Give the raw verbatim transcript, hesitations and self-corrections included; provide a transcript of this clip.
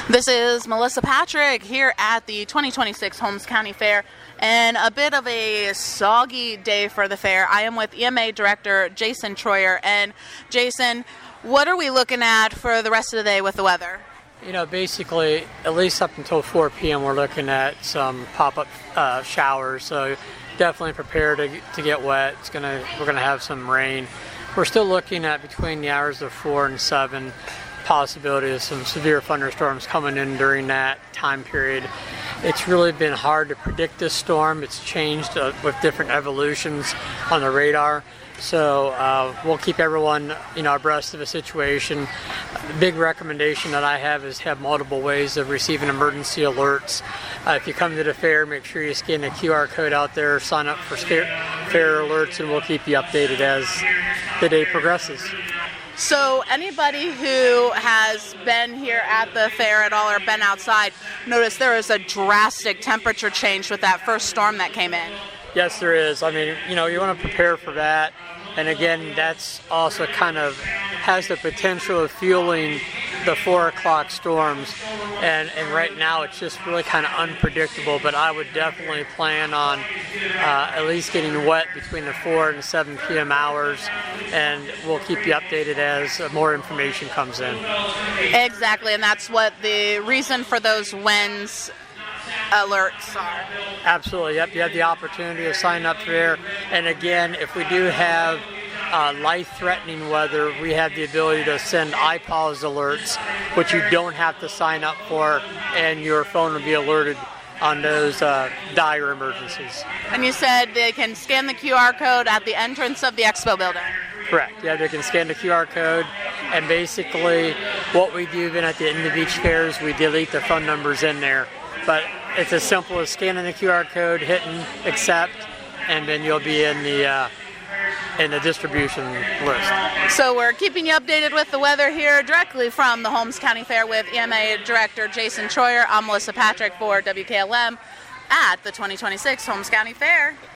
This is Melissa Patrick here at the twenty twenty-six Holmes County Fair, and a bit of a soggy day for the fair. I am with E M A Director Jason Troyer. And Jason, what are we looking at for the rest of the day with the weather? You know, basically, at least up until four p.m., we're looking at some pop-up uh, showers, so definitely prepare to, to get wet. It's gonna, we're going to have some rain. We're still looking at between the hours of four and seven, possibility of some severe thunderstorms coming in during that time period. It's really been hard to predict this storm. It's changed uh, with different evolutions on the radar. So uh, we'll keep everyone, you know, abreast of the situation. The big recommendation that I have is have multiple ways of receiving emergency alerts. Uh, if you come to the fair, make sure you scan the Q R code out there, sign up for fair alerts, and we'll keep you updated as the day progresses. So anybody who has been here at the fair at all or been outside, notice there is a drastic temperature change with that first storm that came in. Yes, there is. I mean, you know, you want to prepare for that. And again, that's also kind of has the potential of fueling the four o'clock storms. And, and right now it's just really kind of unpredictable, but I would definitely plan on uh, at least getting wet between the four and seven p.m. hours, and we'll keep you updated as more information comes in. Exactly, and that's what the reason for those winds alerts are. Absolutely. Yep, you have the opportunity to sign up there. And again, if we do have uh, life-threatening weather, we have the ability to send I PAWS alerts, which you don't have to sign up for, and your phone will be alerted on those uh, dire emergencies. And you said they can scan the Q R code at the entrance of the expo building. Correct. Yeah, they can scan the Q R code, and basically what we do then at the end of each fair is we delete the phone numbers in there. But it's as simple as scanning the Q R code, hitting accept, and then you'll be in the uh, in the distribution list. So we're keeping you updated with the weather here directly from the Holmes County Fair with E M A Director Jason Troyer. I'm Melissa Patrick for W K L M at the twenty twenty-six Holmes County Fair.